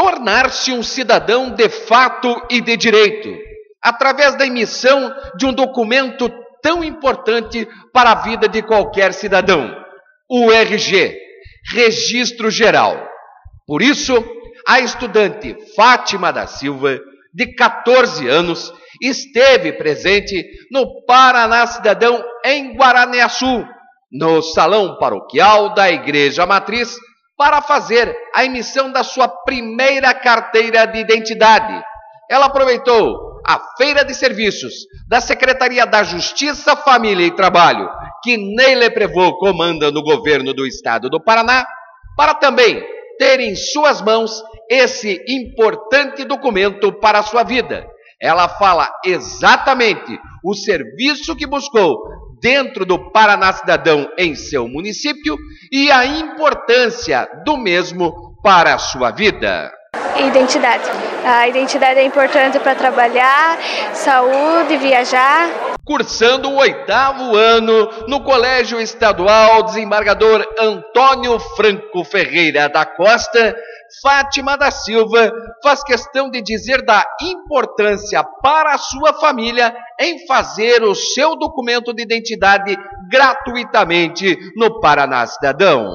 tornar-se um cidadão de fato e de direito, através da emissão de um documento tão importante para a vida de qualquer cidadão, o RG, Registro Geral. Por isso, a estudante Fátima da Silva, de 14 anos, esteve presente no Paraná Cidadão em Guaranésia, no salão paroquial da Igreja Matriz, para fazer a emissão da sua primeira carteira de identidade. Ela aproveitou a Feira de Serviços da Secretaria da Justiça, Família e Trabalho, que Neile Prevot comanda no governo do estado do Paraná, para também ter em suas mãos esse importante documento para a sua vida. Ela fala exatamente o serviço que buscou dentro do Paraná Cidadão em seu município e a importância do mesmo para a sua vida. Identidade. A identidade é importante para trabalhar, saúde, viajar. Cursando o 8º ano no Colégio Estadual Desembargador Antônio Franco Ferreira da Costa, Fátima da Silva faz questão de dizer da importância para a sua família em fazer o seu documento de identidade gratuitamente no Paraná Cidadão.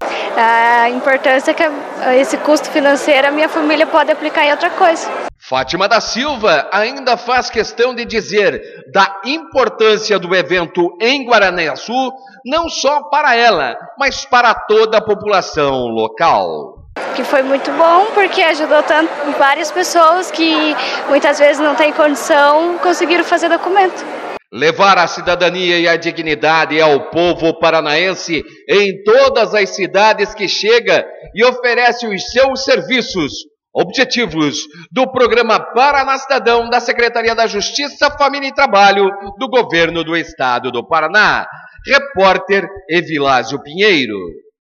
A importância é que esse custo financeiro a minha família pode aplicar em outra coisa. Fátima da Silva ainda faz questão de dizer da importância do evento em Guaranésia, não só para ela, mas para toda a população local. Que foi muito bom, porque ajudou tanto várias pessoas que muitas vezes não têm condição, conseguiram fazer documento. Levar a cidadania e a dignidade ao povo paranaense em todas as cidades que chega e oferece os seus serviços, objetivos do programa Paraná Cidadão da Secretaria da Justiça, Família e Trabalho do Governo do Estado do Paraná. Repórter Evilásio Pinheiro.